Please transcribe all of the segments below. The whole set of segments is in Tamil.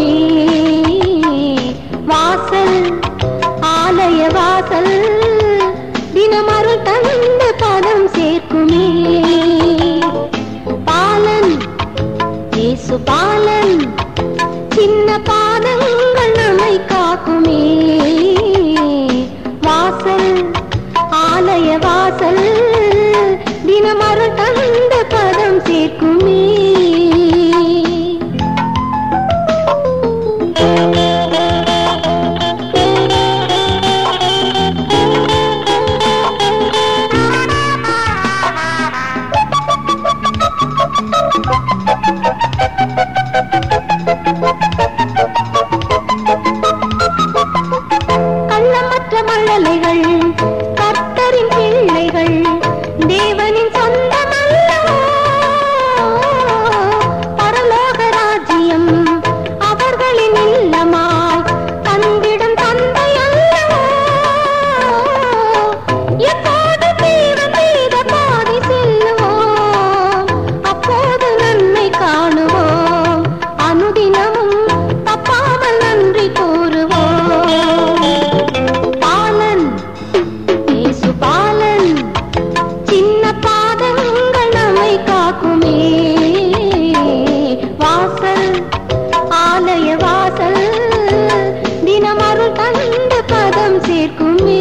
காக்குமே. வாசல் ஆலய வாசல் தினமருள் தந்து பதம் சேர்க்குமே. பாலன் இயேசு பாலன் சின்ன பாதங்கள் நம்மை காக்குமே. வாசல் ஆலய வாசல் தினமருள் தந்து பதம் சேர்க்குமே. கள்ளமற்ற மழலைகள் கர்த்தரின் பிள்ளைகள் தேவனின் சொந்தமல்லவோ. பரலோக ராஜ்யம் அவர்களின் இல்லமாய் தந்திடும் தந்தை அல்லவோ. எப்போது தேவன் செய்த பாதை செல்லுவோம், அப்போது நன்மை காணுவோம். அனுதினமும் தப்பாமல் நன்றி கூறுவோம். பாலன் இயேசு பாலன் சின்ன பாதங்கள் நம்மை காக்குமே. வாசல் ஆலய வாசல் தினமருள் தந்து பதம் சேர்க்குமே.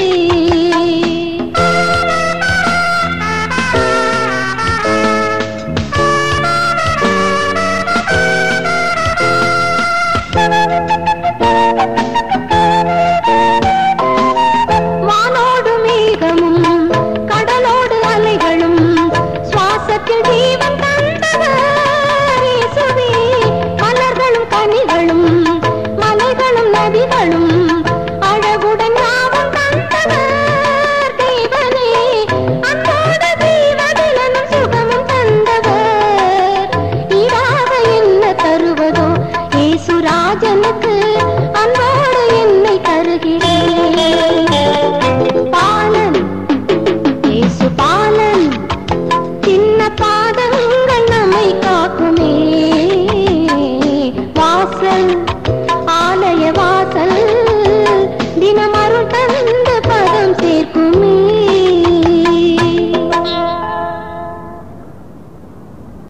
வானோடு மேகமும் கடலோடு அலைகளும் சுவாசத்தில் ஜீவன் தந்தவர் இயேசுவே. மலர்களும் கனிகளும் மலைகளும் நதிகளும் அழகுடன் யாவும் தந்தவர் தேவனே. அன்போடு ஜீவதிலனும் சுகமும் தந்தவர். ஈடாக என்ன தருவதோ இயேசு ராஜனுக்கு அன்போடு என்னை தருகிறேன். பாலன் இயேசு பாலன் சின்ன பாதங்கள் நம்மை காக்குமே. வாசல் ஆலய வாசல்